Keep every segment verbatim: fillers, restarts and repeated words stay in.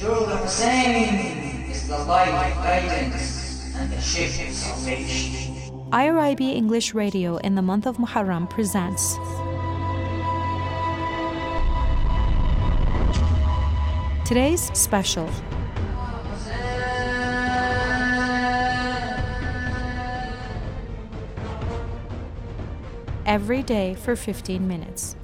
Through the Hussein is the light of guidance and the ship of salvation. I R I B English Radio in the month of Muharram presents today's special. Every day for fifteen minutes.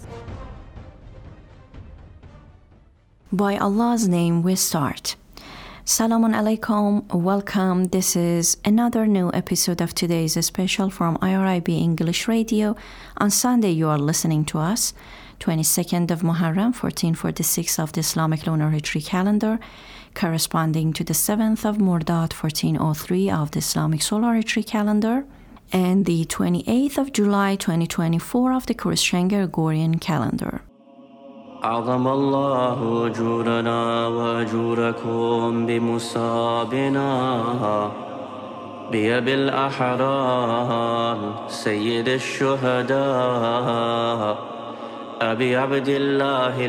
By Allah's name we start. Salamun alaikum, welcome. This is another new episode of today's special from I R I B English Radio. On Sunday you are listening to us, twenty-second of Muharram, fourteen forty-six of the Islamic Lunar Hijri calendar, corresponding to the seventh of Mordad, fourteen oh three of the Islamic Solar Hijri calendar, and the twenty-eighth of July, twenty twenty-four of the Christian Gregorian calendar. أعظم الله أجورنا وأجوركم بمصابنا بأبي الأحرار سيد الشهداء أبي عبد الله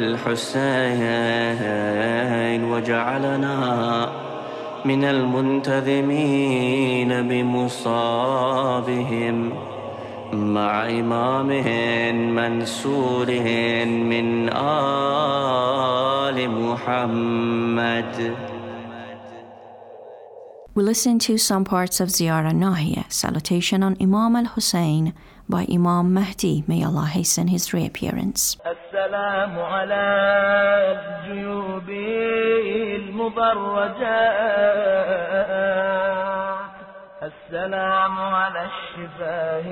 الحسين وجعلنا من المنتظمين بمصابهم مع إمام منصور من آل محمد. We listen to some parts of Ziyara Nahiyah, salutation on Imam al-Hussein by Imam Mahdi. May Allah hasten his reappearance. السلام على الجيوب المبرجات السلام على الشفاه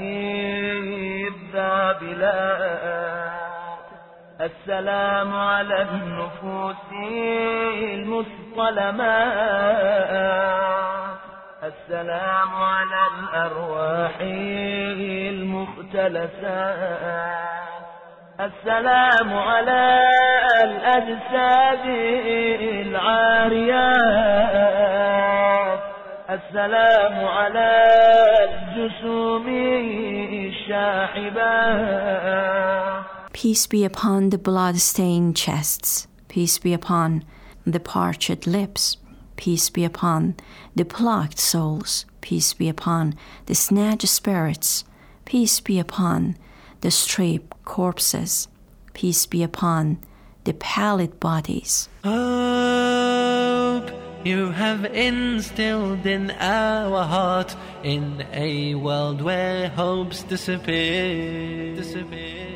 الذابلات السلام على النفوس المصطلمات السلام على الأرواح المختلسات السلام على الأجساد العاريات السلام على الجسوم الشاحبات. Peace be upon the blood-stained chests. Peace be upon the parched lips. Peace be upon the plucked souls. Peace be upon the snatched spirits. Peace be upon the stripped corpses. Peace be upon the pallid bodies. Hope you have instilled in our heart, in a world where hopes disappear. disappear.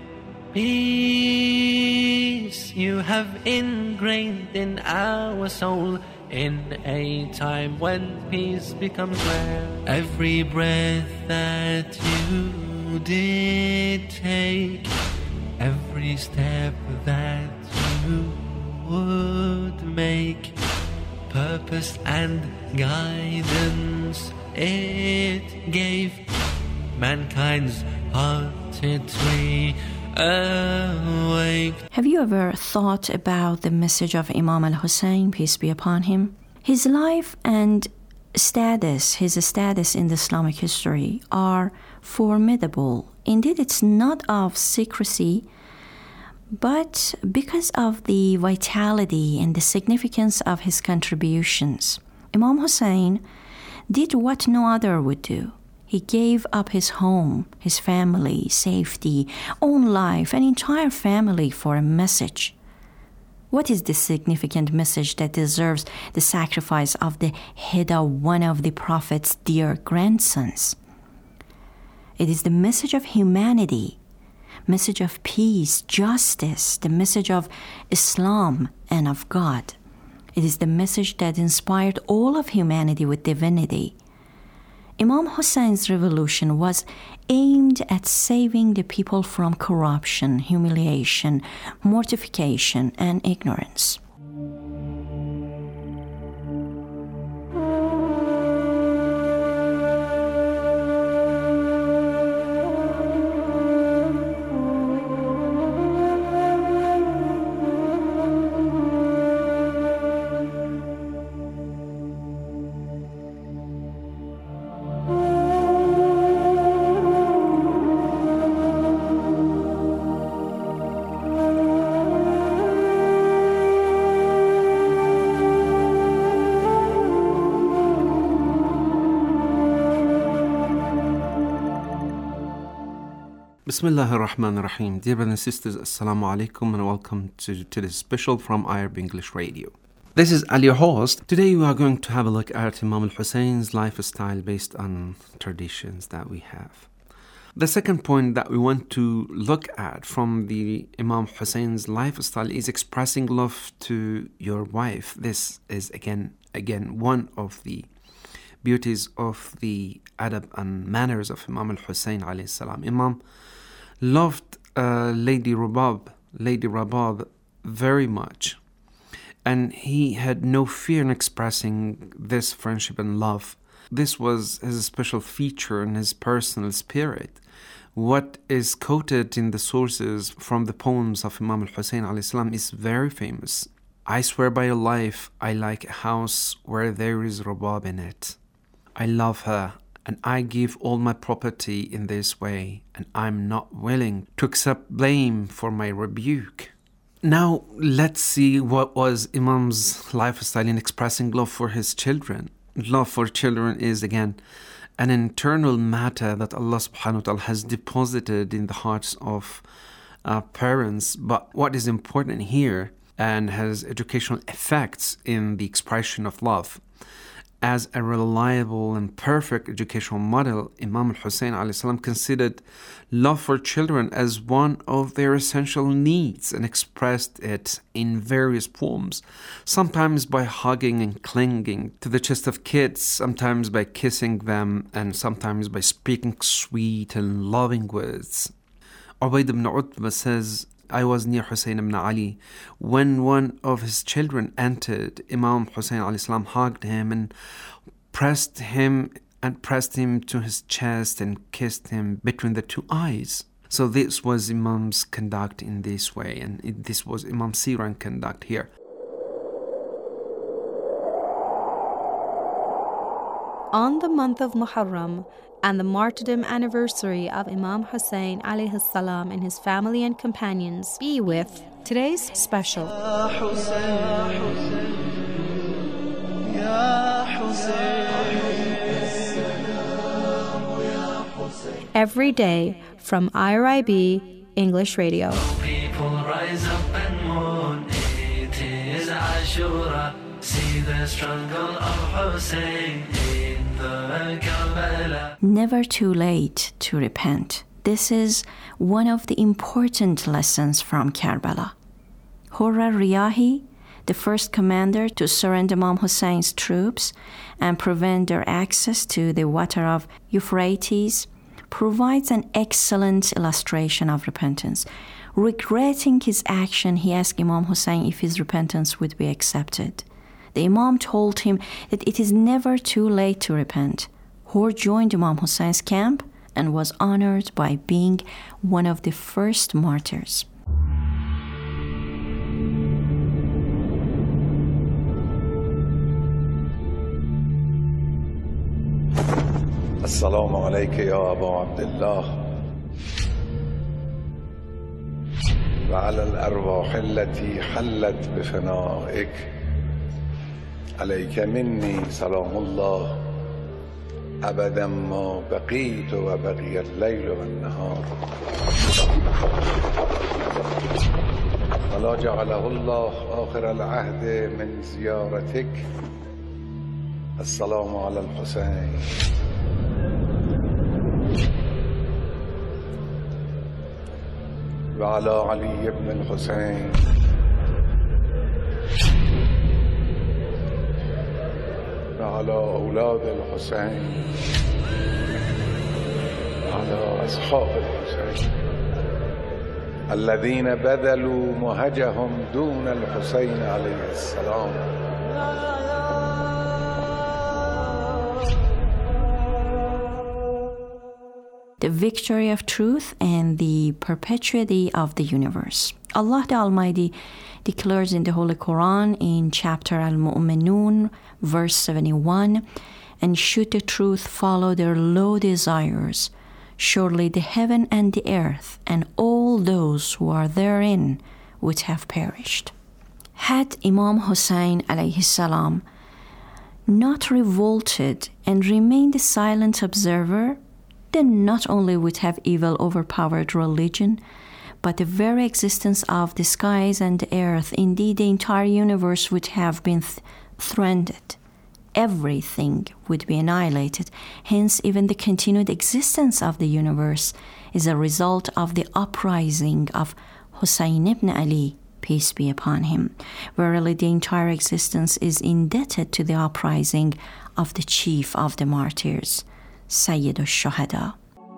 Peace you have ingrained in our soul, in a time when peace becomes rare. Every breath that you did take, every step that you would make, purpose and guidance it gave mankind's hearted tree awake. Have you ever thought about the message of Imam al-Hussein, peace be upon him? His life and status, his status in the Islamic history are formidable. Indeed, it's not of secrecy, but because of the vitality and the significance of his contributions. Imam Hussein did what no other would do. He gave up his home, his family, safety, own life, an entire family for a message. What is the significant message that deserves the sacrifice of the head of one of the Prophet's dear grandsons? It is the message of humanity, message of peace, justice, the message of Islam and of God. It is the message that inspired all of humanity with divinity. Imam Hussein's revolution was aimed at saving the people from corruption, humiliation, mortification, and ignorance. Bismillah ar-Rahman ar-Rahim. Dear brothers and sisters, Assalamu alaikum and welcome to today's special from Arab English Radio. This is Ali, your host. Today we are going to have a look at Imam al-Husayn's lifestyle based on traditions that we have. The second point that we want to look at from the Imam Husayn's lifestyle is expressing love to your wife. This is again, again one of the beauties of the adab and manners of Imam al-Husayn alayhi salam. Imam loved uh, Lady Rabab, Lady Rabab very much. And he had no fear in expressing this friendship and love. This was his special feature in his personal spirit. What is quoted in the sources from the poems of Imam al-Husayn alayhi salam is very famous. I swear by your life, I like a house where there is Rabab in it. I love her, and I give all my property in this way, and I'm not willing to accept blame for my rebuke. Now, let's see what was Imam's lifestyle in expressing love for his children. Love for children is, again, an internal matter that Allah subhanahu wa ta'ala has deposited in the hearts of uh, parents. But what is important here and has educational effects in the expression of love. As a reliable and perfect educational model, Imam al-Husayn alayhi salam considered love for children as one of their essential needs and expressed it in various forms, sometimes by hugging and clinging to the chest of kids, sometimes by kissing them, and sometimes by speaking sweet and loving words. Ubayd ibn Utbah says, I was near Hussein ibn Ali when one of his children entered. Imam Hussein alayhi salam hugged him and pressed him and pressed him to his chest and kissed him between the two eyes. So this was Imam's conduct in this way, and it, this was Imam Siran conduct here. On the month of Muharram and the martyrdom anniversary of Imam Hussein alayhi salam and his family and companions, be with today's special. Every day from I R I B English Radio. People rise up and mourn, it is Ashura. See the struggle of Hussein in the Karbala. Never too late to repent. This is one of the important lessons from Karbala. Hurra Riyahi, the first commander to surrender Imam Hussein's troops and prevent their access to the water of Euphrates, provides an excellent illustration of repentance. Regretting his action, he asked Imam Hussein if his repentance would be accepted. The Imam told him that it is never too late to repent. Hur joined Imam Hussein's camp and was honored by being one of the first martyrs. السلام عليك يا أبا عبد الله وعلى الأرواح التي حلت بفنائك عليك مني سلام الله أبدا ما بقيت وبقي الليل والنهار ولا جعله الله آخر العهد من زيارتك السلام على الحسين وعلى علي بن الحسين وعلى أولاد الحسين وعلى أصحاب الحسين الذين بذلوا مهجهم دون الحسين عليه السلام The victory of truth and the perpetuity of the universe. Allah the Almighty declares in the Holy Quran in chapter Al-Mu'minun, verse seventy-one, and should the truth follow their low desires, surely the heaven and the earth and all those who are therein would have perished. Had Imam Hussein alayhi salam not revolted and remained a silent observer, then not only would have evil overpowered religion, but the very existence of the skies and the earth, indeed the entire universe, would have been th- threatened. Everything would be annihilated. Hence, even the continued existence of the universe is a result of the uprising of Hussein ibn Ali, peace be upon him. Verily, the entire existence is indebted to the uprising of the chief of the martyrs, Sayyid al-Shuhada.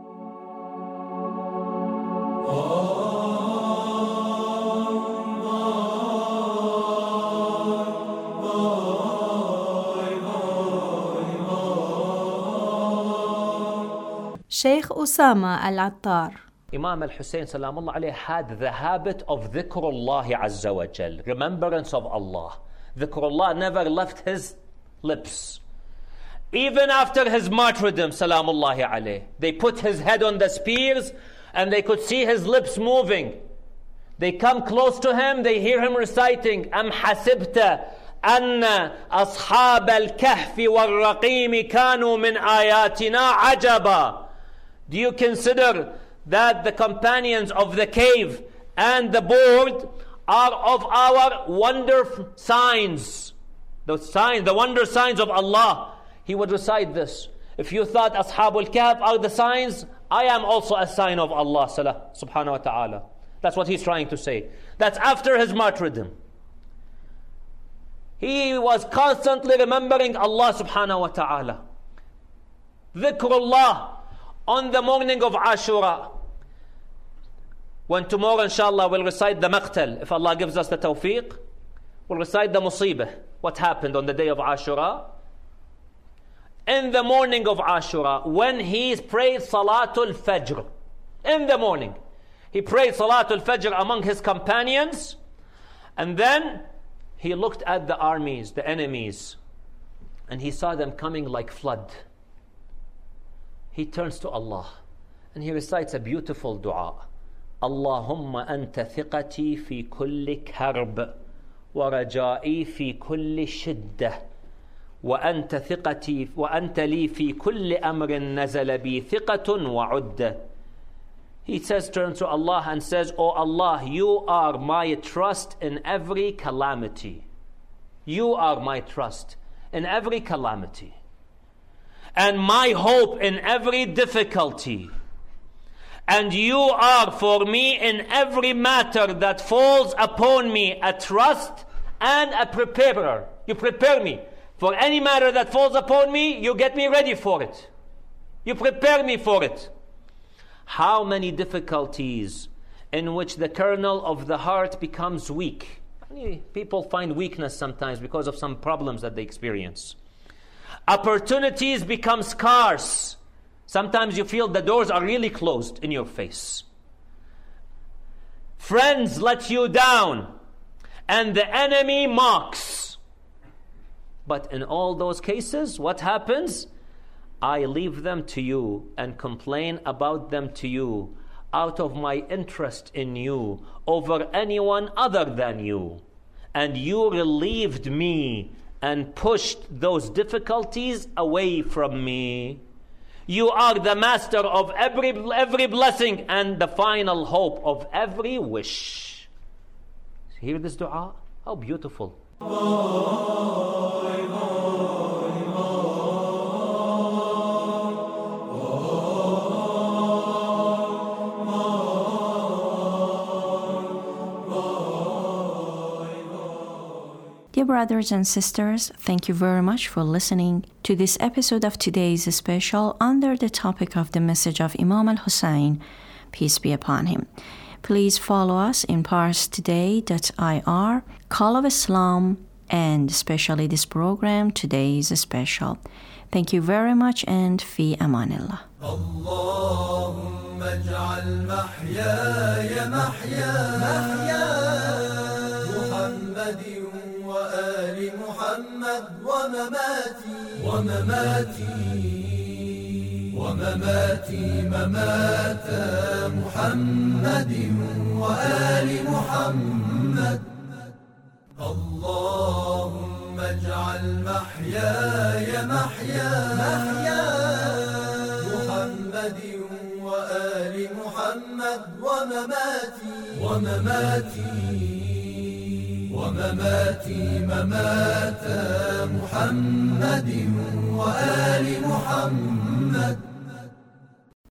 Sheikh Usama Al-Attar. Imam al-Hussein salam Allah alayhi had the habit of dhikrullah azza wa jal, remembrance of Allah. Dhikrullah never left his lips. Even after his martyrdom, salamullahi alayhi, they put his head on the spears and they could see his lips moving. They come close to him, they hear him reciting, Am hasibta anna ashab al-kahfi wal-raqim kanu min ayatina ajaba. Do you consider that the companions of the cave and the board are of our wonder signs? The signs, the wonder signs of Allah. He would recite this. If you thought Ashabul Kahf are the signs, I am also a sign of Allah subhanahu wa ta'ala. That's what he's trying to say. That's after his martyrdom. He was constantly remembering Allah subhanahu wa ta'ala. Dhikrullah on the morning of Ashura. When tomorrow inshallah we'll recite the maqtal, if Allah gives us the tawfiq, we'll recite the musibah, what happened on the day of Ashura. In the morning of Ashura, when he prayed Salatul Fajr, in the morning, he prayed Salatul Fajr among his companions, and then he looked at the armies, the enemies, and he saw them coming like flood. He turns to Allah, and he recites a beautiful dua. Allahumma anta thiqati fi kulli karb, wa raja'i fi kulli shiddah. وأنت ثقتي وأنت لي في كل أمر نزل بي ثقة وعدة. He says, turn to Allah and says, Oh Allah, you are my trust in every calamity. You are my trust in every calamity. And my hope in every difficulty. And you are for me in every matter that falls upon me a trust and a preparer. You prepare me. For any matter that falls upon me, you get me ready for it. You prepare me for it. How many difficulties in which the kernel of the heart becomes weak. People find weakness sometimes because of some problems that they experience. Opportunities become scarce. Sometimes you feel the doors are really closed in your face. Friends let you down, and the enemy mocks. But in all those cases, what happens? I leave them to you and complain about them to you out of my interest in you over anyone other than you. And you relieved me and pushed those difficulties away from me. You are the master of every, every blessing and the final hope of every wish. Hear this dua? How beautiful. Dear brothers and sisters, thank you very much for listening to this episode of today's special under the topic of the message of Imam al-Hussein, peace be upon him. Please follow us in pars today dot I R, Call of Islam, and especially this program, Today's Special. Thank you very much, and fi amanillah. Allahumma ij'al mahyaya mahya Muhammadin wa ali Muhammad wa mamati wa mamati ومماتي ممات محمد وآل محمد اللهم اجعل محياي محيا محيا محمد محمد وآل محمد ومماتي ومماتي ومماتي ممات محمد وآل محمد